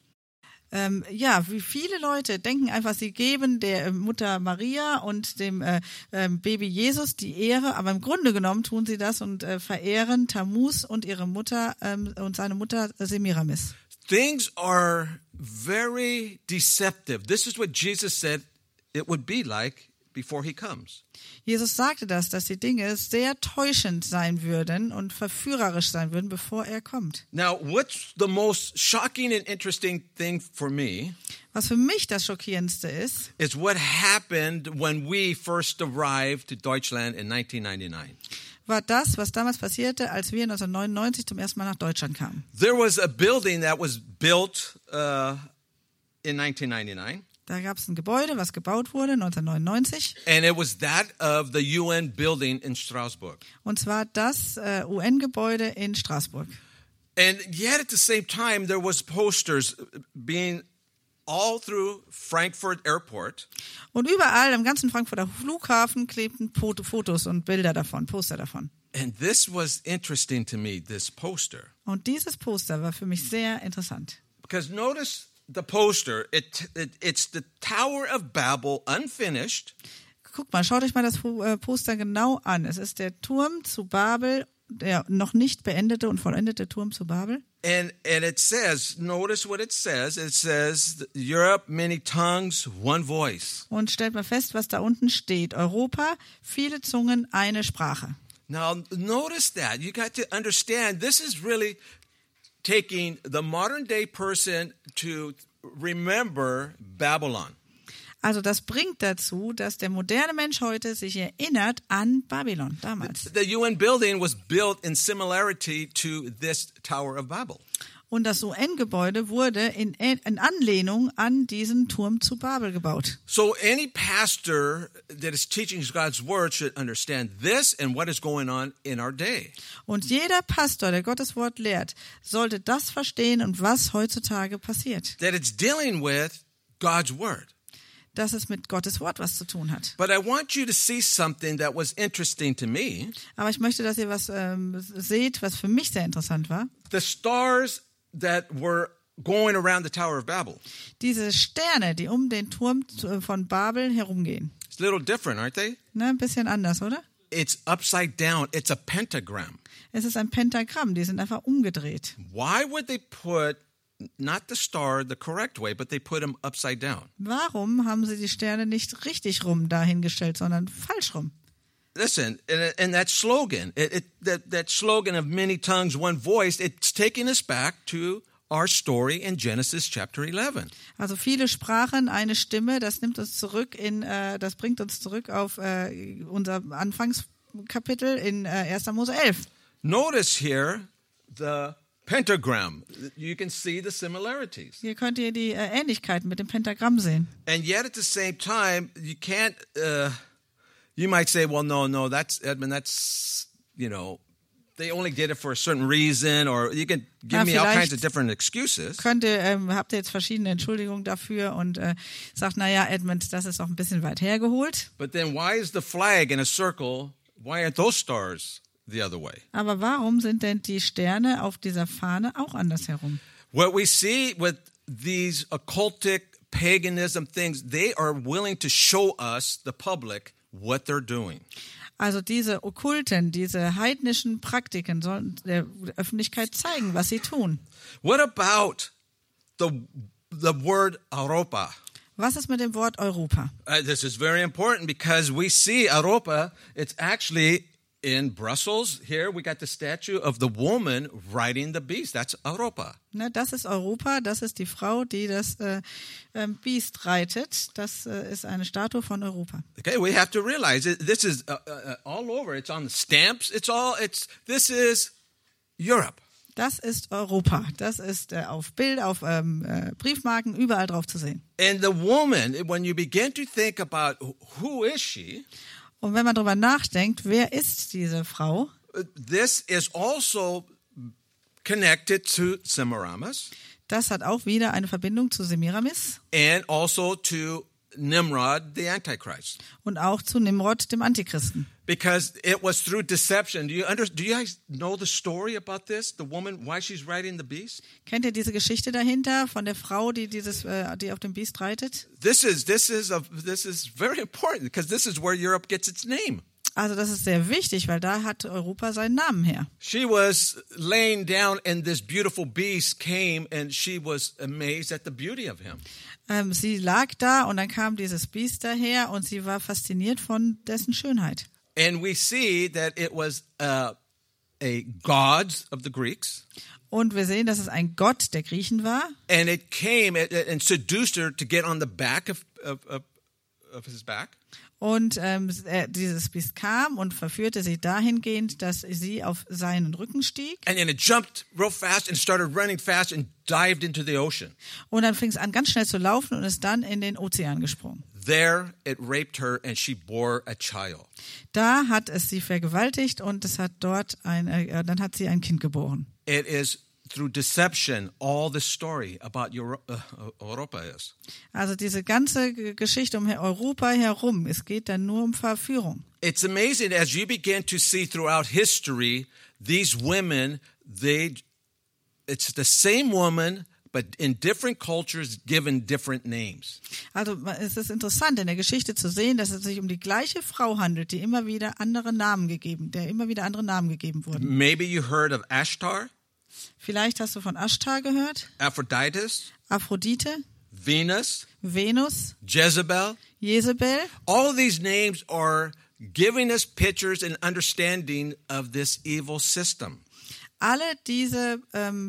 Wie viele Leute denken einfach, sie geben der Mutter Maria und dem Baby Jesus die Ehre, aber im Grunde genommen tun sie das und verehren Tammuz und ihre Mutter und seine Mutter Semiramis. Things are very deceptive. This is what Jesus said it would be like before he comes. Jesus sagte das, dass die Dinge sehr täuschend sein würden und verführerisch sein würden, bevor er kommt. Now, what's the most shocking and interesting thing for me Was für mich das Schockierendste ist, is what happened when we first arrived to Deutschland in 1999. war das, was damals passierte, als wir 1999 zum ersten Mal nach Deutschland kamen. There was a building that was built in 1999. Da gab es ein Gebäude, was gebaut wurde 1999. And it was that of the UN building in Strasbourg. Und zwar das UN-Gebäude in Straßburg. And yet at the same time, there was posters being all through Frankfurt Airport. Und überall am ganzen Frankfurter Flughafen klebten Fotos und Bilder davon, Poster davon. And this was interesting to me, this poster. Und dieses Poster war für mich sehr interessant. Because notice the poster, it's the Tower of Babel unfinished. Guck mal, schaut euch mal das Poster genau an. Es ist der Turm zu Babel, der noch nicht beendete und vollendete Turm zu Babel. And it says, notice what it says. It says, Europe, many tongues, one voice. Und stellt mal fest, was da unten steht. Europa, viele Zungen, eine Sprache. Now, notice that. You got to understand, this is really taking the modern day person to remember Babylon. Also das bringt dazu, dass der moderne Mensch heute sich erinnert an Babylon damals. The UN building was built in similarity to this Tower of Babel. Und das UN-Gebäude wurde in Anlehnung an diesen Turm zu Babel gebaut. So any pastor that is teaching God's word should understand this and what is going on in our day. Und jeder Pastor, der Gottes Wort lehrt, sollte das verstehen und was heutzutage passiert. That it's dealing with God's word. Dass es mit Gottes Wort was zu tun hat. But I want you to see something that was interesting to me. Aber ich möchte, dass ihr was seht, was für mich sehr interessant war. The stars that were going around the Tower of Babel. Diese Sterne, die um den Turm von Babel herumgehen. It's a little different, aren't they? Ne, ein bisschen anders, oder? it's upside down. It's a pentagram. Es ist ein Pentagramm, die sind einfach umgedreht. Why would they put not the star the correct way, but they put them upside down? Warum haben sie die Sterne nicht richtig rum dahingestellt, sondern falsch rum? Listen, and that slogan, that slogan of many tongues, one voice, it's taking us back to our story in Genesis chapter 11. Also viele Sprachen, eine Stimme, das nimmt uns zurück das bringt uns zurück auf unser Anfangskapitel in 1. Mose 11. Notice here the pentagram. You can see the similarities. Hier könnt ihr die Ähnlichkeiten mit dem Pentagramm sehen. And yet at the same time, you can't, you might say, well, no, that's, Edmund, that's, they only did it for a certain reason, or you can give me all kinds of different excuses. Habt ihr jetzt verschiedene Entschuldigungen dafür und sagt, naja, Edmund, das ist auch ein bisschen weit hergeholt. But then why is the flag in a circle, why aren't those stars the other way? Aber warum sind denn die Sterne auf dieser Fahne auch andersherum? What we see with these occultic paganism things, they are willing to show us, the public, what they're doing. Also diese okkulten, diese heidnischen Praktiken sollen der Öffentlichkeit zeigen, was sie tun. What about the word Europa? Was ist mit dem Wort Europa? This is very important because we see Europa, it's actually in Brussels. Here we got the statue of the woman riding the beast. That's Europa. Ne, das ist Europa, das ist die Frau, die das Biest reitet. Das ist eine Statue von Europa. Okay, we have to realize this is all over. It's on the stamps. This is Europe. Das ist Europa. Das ist auf Bild, auf Briefmarken, überall drauf zu sehen. And the woman, when you begin to think about who is she? Und wenn man darüber nachdenkt, wer ist diese Frau? This is also connected to Semiramis. Das hat auch wieder eine Verbindung zu Semiramis. And also to Nimrod, the Antichrist. Und auch zu Nimrod, dem Antichristen. Because it was through deception. Do you guys know the story about this? The woman, why she's riding the beast? Kennt ihr diese Geschichte dahinter von der Frau, die auf dem Biest reitet? This is very important because this is where Europe gets its name. Also das ist sehr wichtig, weil da hat Europa seinen Namen her. She was laying down and this beautiful beast came and she was amazed at the beauty of him. Sie lag da und dann kam dieses Biest daher und sie war fasziniert von dessen Schönheit. And we see that it was a god of the Greeks. Und wir sehen, dass es ein Gott der Griechen war. And it came and seduced her to get on the back of his back. Und dieses Biest kam und verführte sie dahingehend, dass sie auf seinen Rücken stieg. And then it jumped real fast and started running fast and dived into the ocean. Und dann fing es an, ganz schnell zu laufen und ist dann in den Ozean gesprungen. There it raped her and she bore a child. Da hat es sie vergewaltigt und es hat dann hat sie ein Kind geboren. It is through deception all the story about Europa is. Also diese ganze Geschichte um Europa herum, es geht dann nur um Verführung. It's amazing as you begin to see throughout history these women, it's the same woman but in different cultures given different names. Also es ist interessant in der Geschichte zu sehen, dass es sich um die gleiche Frau handelt, der immer wieder andere Namen gegeben wurden. Maybe you heard of Ashtar? Vielleicht hast du von Ashtar gehört? Aphrodite? Venus? Jezebel? All of these names are giving us pictures and understanding of this evil system. Alle diese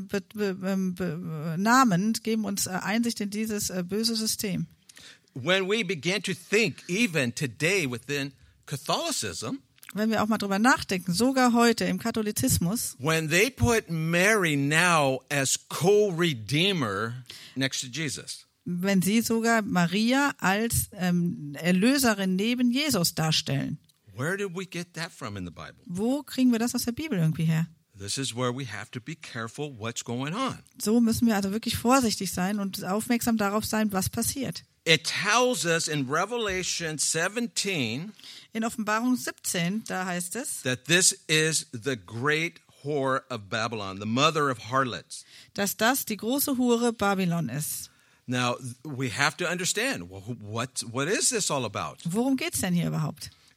Namen geben uns Einsicht in dieses böse System. When we begin to think even today within Catholicism, wenn wir auch mal drüber nachdenken, sogar heute im Katholizismus, when they put Mary now as co-redeemer next to Jesus. Wenn sie sogar Maria als Erlöserin neben Jesus darstellen. Where did we get that from in the Bible? Wo kriegen wir das aus der Bibel irgendwie her? This is where we have to be careful what's going on. So müssen wir also wirklich vorsichtig sein und aufmerksam darauf sein, was passiert. It tells us in Revelation 17 in Offenbarung 17, da heißt es, that this is the great whore of Babylon, the mother of harlots. Dass das die große Hure Babylon ist. Now, we have to understand, what is this all about? Worum geht's denn hier überhaupt?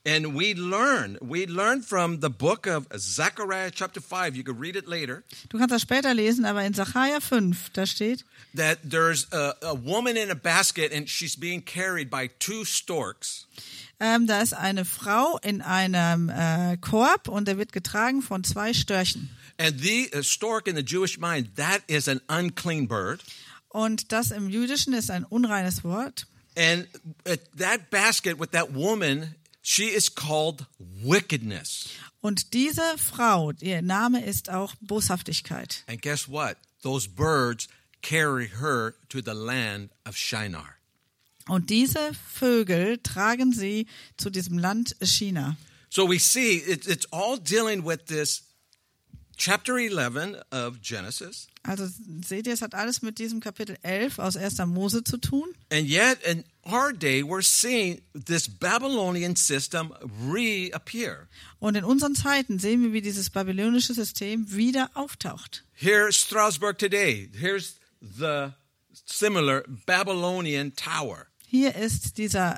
And we learn from the book of Zechariah chapter 5, you can read it later, Du kannst das später lesen, aber in Sacharja 5, da steht, that there's a woman in a basket and she's being carried by 2 storks. da ist eine Frau in einem Korb und der wird getragen von 2 Störchen. And the stork in the Jewish mind, that is an unclean bird. Und das im Jüdischen ist ein unreines Wort. And that basket with that woman, she is called wickedness. Und diese Frau, ihr Name ist auch Boshaftigkeit. And guess what? Those birds carry her to the land of Shinar. Und diese Vögel tragen sie zu diesem Land China. So we see it's all dealing with this chapter 11 of Genesis. Also seht ihr, es hat alles mit diesem Kapitel 11 aus 1. Mose zu tun. And yet in our day we're seeing this Babylonian system reappear. Und in unseren Zeiten sehen wir, wie dieses babylonische System wieder auftaucht. Here's Strasbourg today. Here's the similar Babylonian tower. Hier ist dieser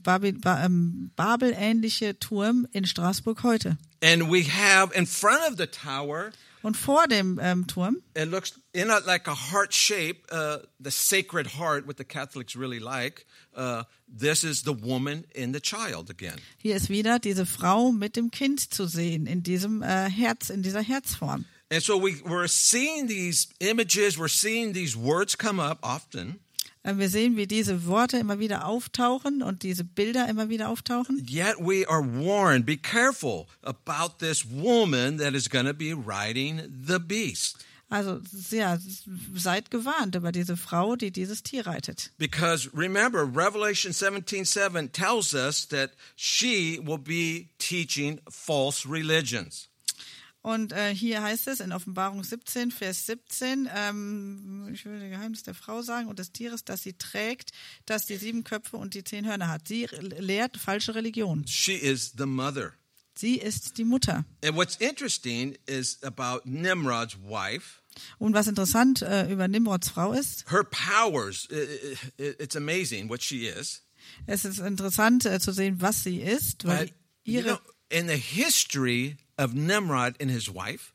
Babel-ähnliche Turm in Straßburg heute. And we have in front of the tower, Und vor dem Turm, it looks like a heart shape, the Sacred Heart, what the Catholics really like. This is the woman in the child again. hier ist wieder diese Frau mit dem Kind zu sehen, in diesem Herz, in dieser Herzform. And so we're seeing these images, we're seeing these words come up often. Wir sehen, wie diese Worte immer wieder auftauchen und diese Bilder immer wieder auftauchen. Yet we are warned, be careful about this woman that is going to be riding the beast. Also ja, seid gewarnt über diese Frau, die dieses Tier reitet. Because remember, Revelation 17:7 tells us that she will be teaching false religions. Und hier heißt es in Offenbarung 17, Vers 17, ich will das Geheimnis der Frau sagen und des Tieres, das sie trägt, das die 7 Köpfe und die 10 Hörner hat. Sie lehrt falsche Religion. She is the mother. Sie ist die Mutter. And what's interesting is about Nimrod's wife. Und was interessant über Nimrods Frau ist, Her powers, it's amazing what she is. es ist interessant zu sehen, was sie ist, weil But, you know, ihre in the history of Nimrod and his wife,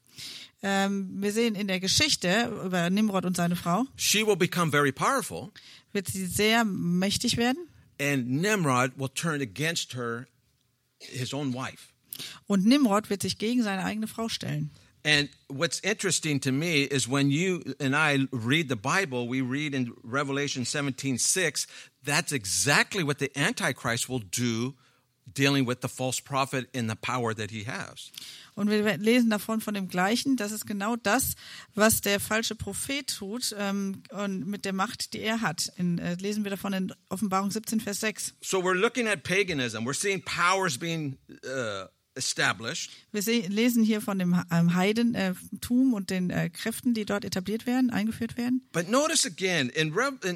wir sehen in der Geschichte über Nimrod und seine Frau, she will become very powerful, wird sie sehr mächtig werden and Nimrod will turn against her, his own wife. und Nimrod wird sich gegen seine eigene Frau stellen. And what's interesting to me is when you and I read the Bible, we read in Revelation 17:6, that's exactly what the Antichrist will do, dealing with the false prophet and the power that he has. Und wir lesen davon von dem Gleichen, das ist genau das, was der falsche Prophet tut und mit der Macht, die er hat. Lesen wir davon in Offenbarung 17, Vers 6. So we're looking at paganism. We're seeing powers being established. Wir lesen hier von dem Heidentum und den Kräften, die dort etabliert werden, eingeführt werden. But notice again, in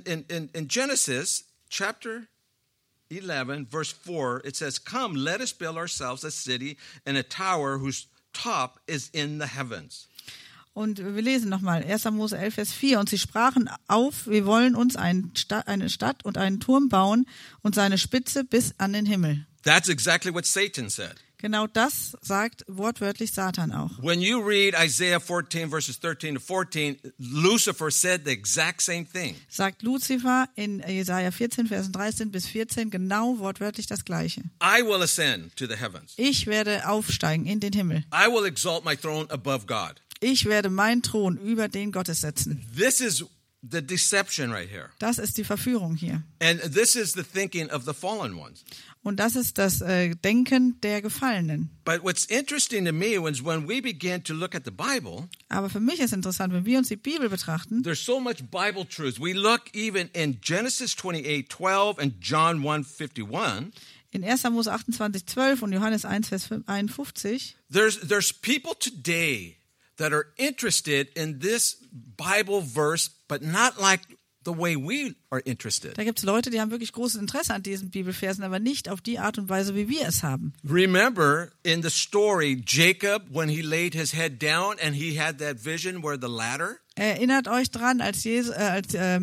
Genesis chapter 11, verse 4, it says, "Come, let us build ourselves a city and a tower whose top is in the heavens." Und wir lesen nochmal 1. Mose 11, Vers 4. Und sie sprachen auf, wir wollen uns eine Stadt und einen Turm bauen und seine Spitze bis an den Himmel. That's exactly what Satan said. Genau das sagt wortwörtlich Satan auch. When you read Isaiah 14, verses 13 to 14, Lucifer said the exact same thing. Sagt Luzifer in Jesaja 14, Versen 13 bis 14 genau wortwörtlich das Gleiche. I will ascend to the heavens. Ich werde aufsteigen in den Himmel. I will exalt my throne above God. Ich werde meinen Thron über den Gottes setzen. This is the deception right here. Das ist die Verführung hier. And this is the thinking of the fallen ones. Und das ist das Denken der Gefallenen. But what's interesting to me is when we begin to look at the Bible, Aber für mich ist interessant, wenn wir uns die Bibel betrachten, there's so much Bible truth. We look even in Genesis 28:12 and John 1:51. in 1. Mose 28, 12 und Johannes 1, Vers 51, There's people today that are interested in this Bible verse, but not like the way we are interested. da gibt es Leute, die haben wirklich großes Interesse an diesen Bibelversen, aber nicht auf die Art und Weise, wie wir es haben. Remember in the story, Jacob, when he laid his head down and he had that vision where the ladder, Erinnert euch dran, als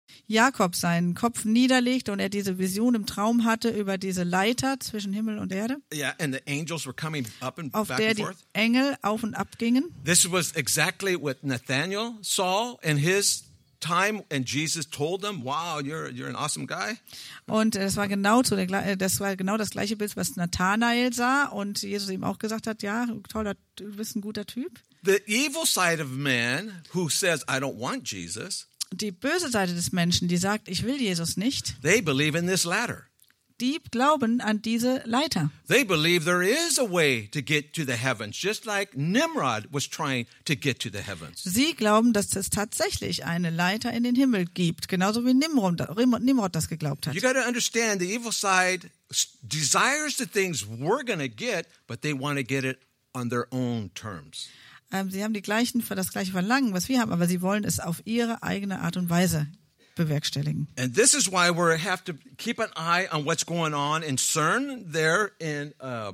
Jakob seinen Kopf niederlegt und er diese Vision im Traum hatte über diese Leiter zwischen Himmel und Erde, Yeah, and the angels were coming up and auf back der and die forth. Engel auf und ab gingen. This was exactly what Nathaniel saw in his time, and Jesus told him, "Wow, you're an awesome guy." Und das war genau das gleiche Bild, was Nathanael sah und Jesus ihm auch gesagt hat, ja, toller, du bist ein guter Typ. The evil side of man who says, "I don't want Jesus," Die böse Seite des Menschen, die sagt, ich will Jesus nicht, they believe in this ladder. die glauben an diese Leiter. They believe there is a way to get to the heavens, just like Nimrod was trying to get to the heavens. Sie glauben, dass es tatsächlich eine Leiter in den Himmel gibt, genauso wie Nimrod das geglaubt hat. You got to understand, the evil side desires the things we're going to get, but they want to get it on their own terms. Sie haben das gleiche Verlangen, was wir haben, aber sie wollen es auf ihre eigene Art und Weise bewerkstelligen. And this is why we have to keep an eye on what's going on in CERN there in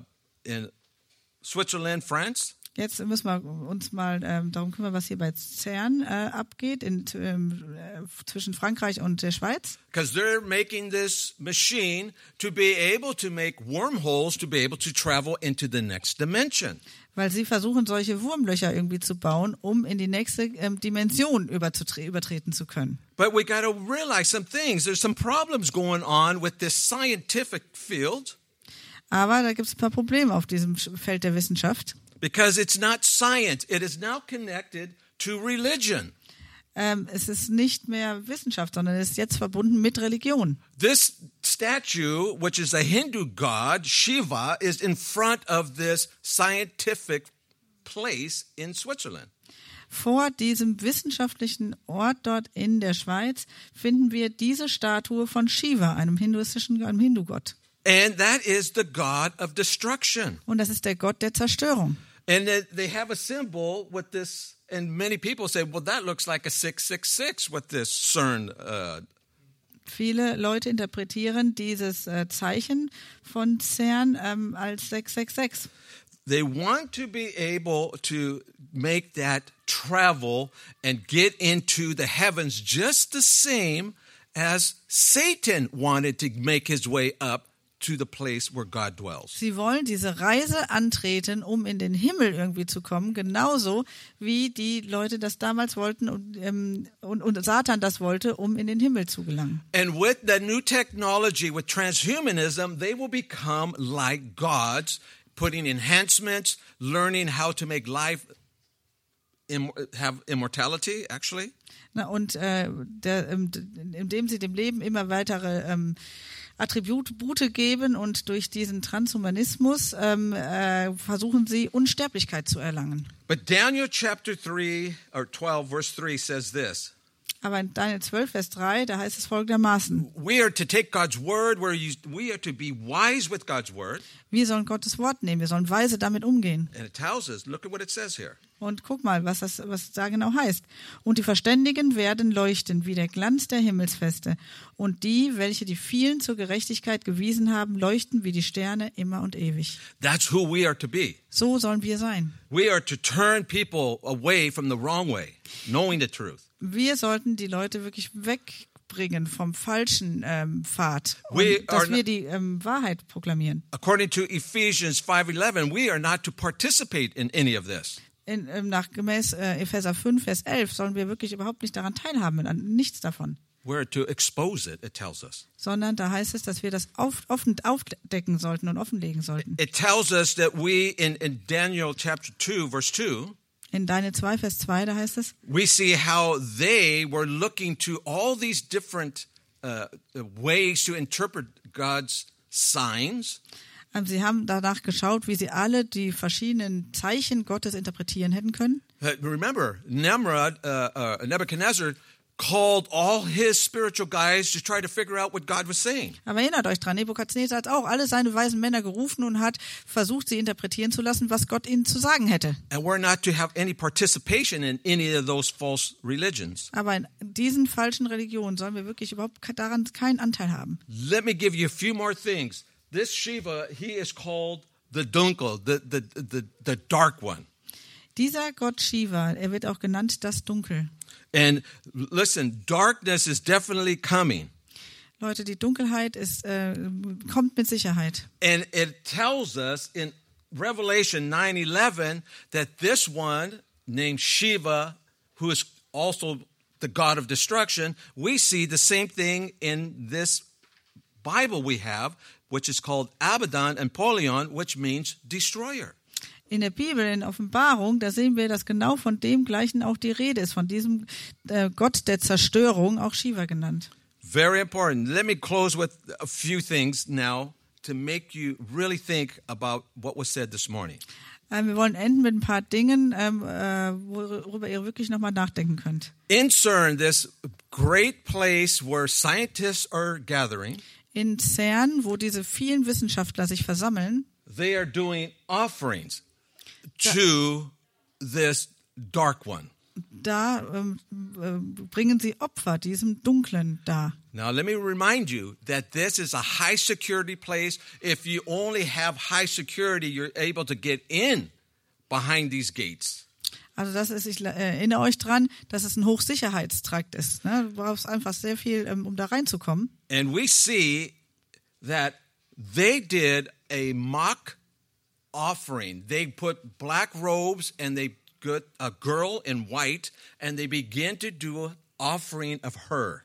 Switzerland, France. Jetzt müssen wir uns mal darum kümmern, was hier bei CERN abgeht zwischen Frankreich und der Schweiz. Because they're making this machine to be able to make wormholes to be able to travel into the next dimension. Weil sie versuchen, solche Wurmlöcher irgendwie zu bauen, um in die nächste Dimension übertreten zu können. But we got to realize some things. There's some problems going on with this scientific field. Aber da gibt es ein paar Probleme auf diesem Feld der Wissenschaft. Because it's not science. It is now connected to religion. Es ist nicht mehr Wissenschaft, sondern es ist jetzt verbunden mit Religion. This statue, which is a Hindu god, Shiva, is in front of this scientific place in Switzerland. Vor diesem wissenschaftlichen Ort dort in der Schweiz finden wir diese Statue von Shiva, einem Hindu-Gott. And that is the god of destruction. Und das ist der Gott der Zerstörung. And they have a symbol with this, and many people say, well, that looks like a 666 with this CERN. Viele Leute interpretieren dieses Zeichen von CERN als 666. They want to be able to make that travel and get into the heavens just the same as Satan wanted to make his way up to the place where God dwells. Sie wollen diese Reise antreten, um in den Himmel irgendwie zu kommen, genauso wie die Leute das damals wollten und Satan das wollte, um in den Himmel zu gelangen. And with the new technology, with transhumanism, they will become like gods, putting enhancements, learning how to make life have immortality, actually. Na, und indem sie dem Leben immer weitere Attribute geben und durch diesen Transhumanismus versuchen sie, Unsterblichkeit zu erlangen. But Daniel chapter 3 or 12 verse 3 says this. Aber in Daniel 12, Vers 3, da heißt es folgendermaßen. We are to take God's word, we are to be wise with God's word. Wir sollen Gottes Wort nehmen, wir sollen weise damit umgehen. And it tells us, look at what it says here. Und guck mal, was da genau heißt. Und die Verständigen werden leuchten wie der Glanz der Himmelsfeste. Und die, welche die vielen zur Gerechtigkeit gewiesen haben, leuchten wie die Sterne immer und ewig. That's who we are to be. So sollen wir sein. We are to turn people away from the wrong way, knowing the truth. Wir sollten die Leute wirklich wegbringen vom falschen Pfad. Und dass wir die Wahrheit proklamieren. According to Ephesians 5:11, we are not to participate in any of this. Gemäß Epheser 5, Vers 11 sollen wir wirklich überhaupt nicht daran teilhaben, an nichts davon. We're to expose it tells us. Sondern da heißt es, dass wir das offen aufdecken sollten und offenlegen sollten. It tells us that we, in Daniel chapter 2, verse 2, in Daniel 2, Vers 2, da heißt es, we see how they were looking to all these different ways to interpret God's signs. Sie haben danach geschaut, wie sie alle die verschiedenen Zeichen Gottes interpretieren hätten können. Remember, Nebuchadnezzar called all his spiritual guys to try to figure out what God was saying. Aber erinnert euch dran, Nebukadnezar hat auch alle seine weisen Männer gerufen und hat versucht, sie interpretieren zu lassen, was Gott ihnen zu sagen hätte. And we're not to have any participation in any of those false religions. Aber in diesen falschen Religionen sollen wir wirklich überhaupt daran keinen Anteil haben. Let me give you a few more things. This Shiva, he is called the Dunkel, the dark one. Dieser Gott Shiva, er wird auch genannt das Dunkel. And listen, darkness is definitely coming. Leute, die Dunkelheit kommt mit Sicherheit. And it tells us in Revelation 9:11 that this one named Shiva, who is also the god of destruction, we see the same thing in this Bible we have, which is called Abaddon and Apollyon, which means destroyer. In der Bibel, in Offenbarung, da sehen wir, dass genau von dem Gleichen auch die Rede ist, von diesem Gott der Zerstörung, auch Shiva genannt. Very important. Let me close with a few things now to make you really think about what was said this morning. Wir wollen enden mit ein paar Dingen, worüber ihr wirklich nochmal nachdenken könnt. In CERN, this great place where scientists are gathering, In CERN, wo diese vielen Wissenschaftler sich versammeln, they are doing offerings to this dark one. da bringen sie Opfer diesem Dunklen dar. Now, let me remind you that this is a high security place. If you only have high security, you're able to get in behind these gates. Also ich erinnere euch dran, dass es ein Hochsicherheitstrakt ist. Ne? Du brauchst einfach sehr viel, um da reinzukommen. And we see that they did a mock offering. They put black robes and they got a girl in white and they began to do an offering of her.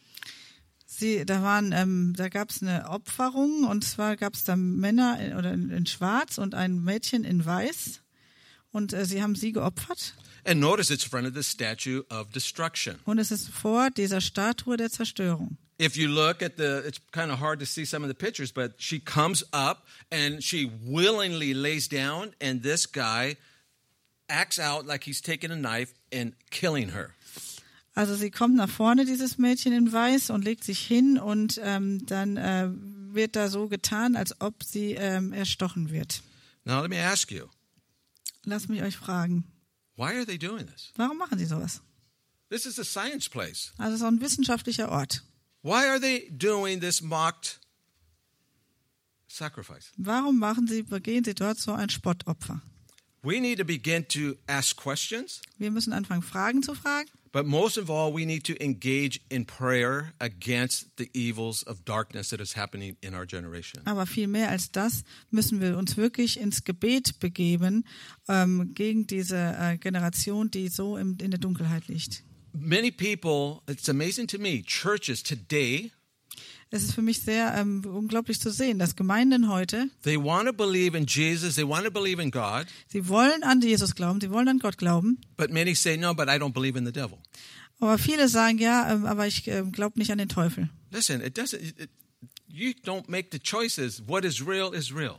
Da gab es eine Opferung, und zwar gab es da Männer in Schwarz und ein Mädchen in Weiß, und sie haben sie geopfert. And notice it's in front of the statue of destruction. Und es ist vor dieser Statue der Zerstörung. If you look at it's kind of hard to see some of the pictures, but she comes up and she willingly lays down, and this guy acts out like he's taking a knife and killing her. Also sie kommt nach vorne, dieses Mädchen in Weiß, und legt sich hin, und dann wird da so getan, als ob sie erstochen wird. Now let me ask you, Lasst mich euch fragen, why are they doing this? warum machen sie sowas? This is a science place. Also es ist auch ein wissenschaftlicher Ort. Why are they doing this mocked sacrifice? Warum begehen sie dort so ein Spottopfer? We need to begin to ask questions, Wir müssen anfangen, Fragen zu fragen. but most of all, we need to engage in prayer against the evils of darkness that is happening in our generation. Aber viel mehr als das müssen wir uns wirklich ins Gebet begeben gegen diese Generation, die so in der Dunkelheit liegt. Many people, it's amazing to me, churches today, Es ist für mich sehr unglaublich zu sehen, dass Gemeinden heute, they want to believe in Jesus, they want to believe in God, sie wollen an Jesus glauben, sie wollen an Gott glauben, but many say, no, but I don't believe in the devil. aber viele sagen, ja, aber ich glaube nicht an den Teufel. Listen, you don't make the choices. What is real is real.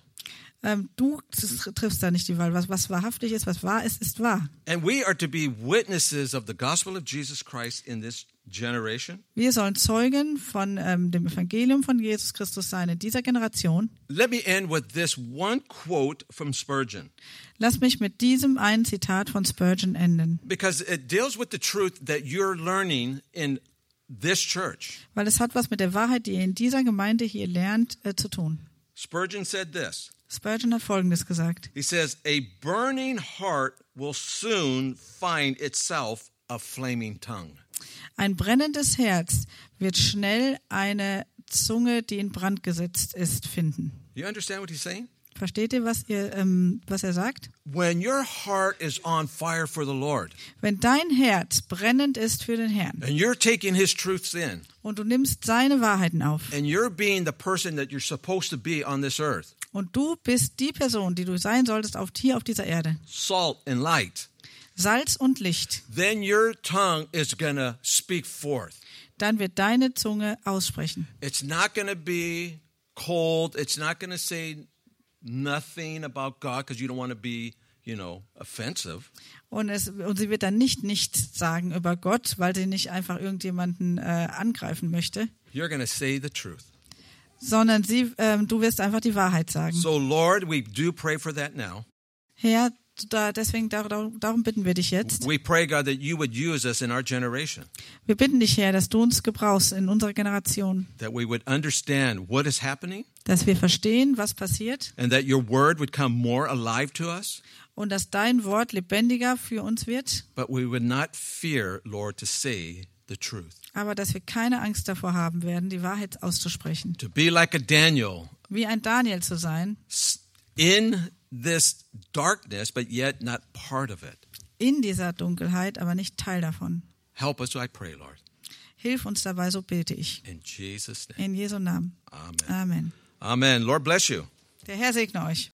Du triffst da nicht die Wahl. Was wahrhaftig ist, was wahr ist, ist wahr. And we are to be witnesses of the gospel of Jesus Christ in this generation. Wir sollen Zeugen von dem Evangelium von Jesus Christus sein in dieser Generation. Let me end with this one quote from Spurgeon, Lass mich mit diesem einen Zitat von Spurgeon enden, because it deals with the truth that you're learning in this church. weil es hat was mit der Wahrheit, die ihr in dieser Gemeinde hier lernt, zu tun. Spurgeon said this. Spurgeon hat Folgendes gesagt. He says, a burning heart will soon find itself a flaming tongue. Ein brennendes Herz wird schnell eine Zunge, die in Brand gesetzt ist, finden. You understand what he's saying? Versteht ihr, was er sagt? When your heart is on fire for the Lord, Wenn dein Herz brennend ist für den Herrn and you're taking his truths in, und du nimmst seine Wahrheiten auf and you're being the person that you're supposed to be on this earth, und du bist die Person, die du sein solltest hier auf dieser Erde, salt and light, Salz und Licht, then your tongue is going to speak forth. dann wird deine Zunge aussprechen. It's not going to be cold. It's not going to say nothing about God because you don't want to be, offensive. Und sie wird dann nicht nichts sagen über Gott, weil sie nicht einfach irgendjemanden angreifen möchte, You're going to say the truth. sondern du wirst einfach die Wahrheit sagen. So, Lord, we do pray for that now. Herr, deswegen darum bitten wir dich jetzt. We pray, God, that you would use us in our generation, Wir bitten dich, Herr, dass du uns gebrauchst in unserer Generation, that we would understand what is happening, dass wir verstehen, was passiert, and that your word would come more alive to us, und dass dein Wort lebendiger für uns wird, but we would not fear, Lord, to say the truth. aber dass wir keine Angst davor haben werden, die Wahrheit auszusprechen. To be like a Daniel Wie ein Daniel zu sein, in this darkness, but yet not part of it. in dieser Dunkelheit, aber nicht Teil davon. Help us, I pray, Lord. Hilf uns dabei, so bete ich. In Jesus' name. In Jesu Namen. Amen. Amen. Amen. Lord bless you. Der Herr segne euch.